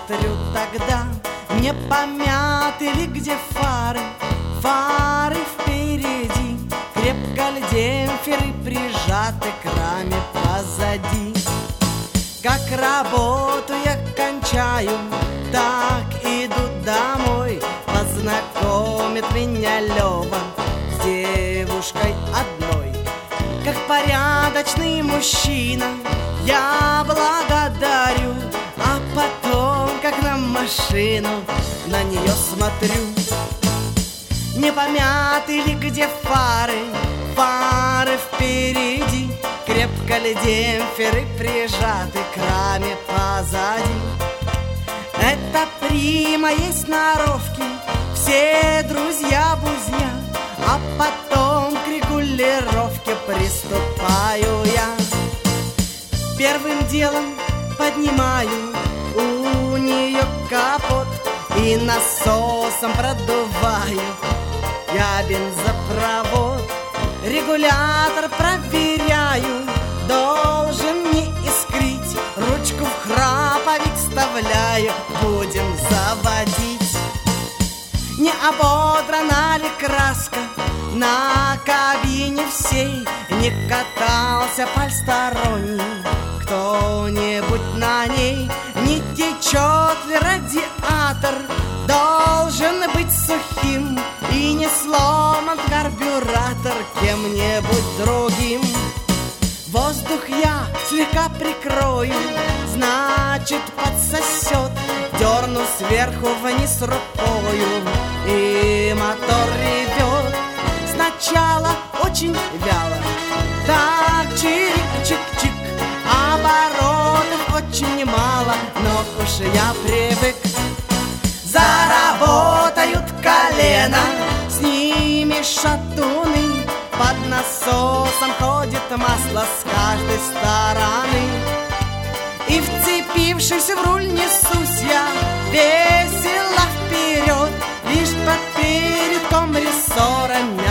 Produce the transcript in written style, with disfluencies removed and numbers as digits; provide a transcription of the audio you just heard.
смотрю тогда, не помяты ли где фары, фары впереди, крепко ли демпферы прижаты к раме позади. Как работу я кончаю, так иду домой. Познакомит меня Лёва с девушкой одной. Как порядочный мужчина я благодарю, а потом, как на машину, на нее смотрю. Не помяты ли где фары, фары впереди, крепко ли демпферы прижаты к раме позади. Это при моей сноровке все друзья-бузня, а потом к регулировке приступаю я. Первым делом поднимаю у нее капот и насосом продуваю я бензопровод. Регулятор проверяю, должен не искрить, ручку в храповик вставляю, будем заводить. Не ободрана ли краска на кабине всей, не катался посторонний кто-нибудь на ней, не течет ли радиатор, должен быть сухим, и не сломан карбюратор кем-нибудь другим. Воздух я слегка прикрою, значит подсосет, дерну сверху вниз рукою, и мотор ревет. Сначала очень вяло, так чирик-чик-чик, оборотов очень мало, но уж я привык. Заработают колено, с ними шатуны, под насосом ходит масло с каждой стороны. И вцепившись в руль несусь я весело вперед, лишь под передком рессора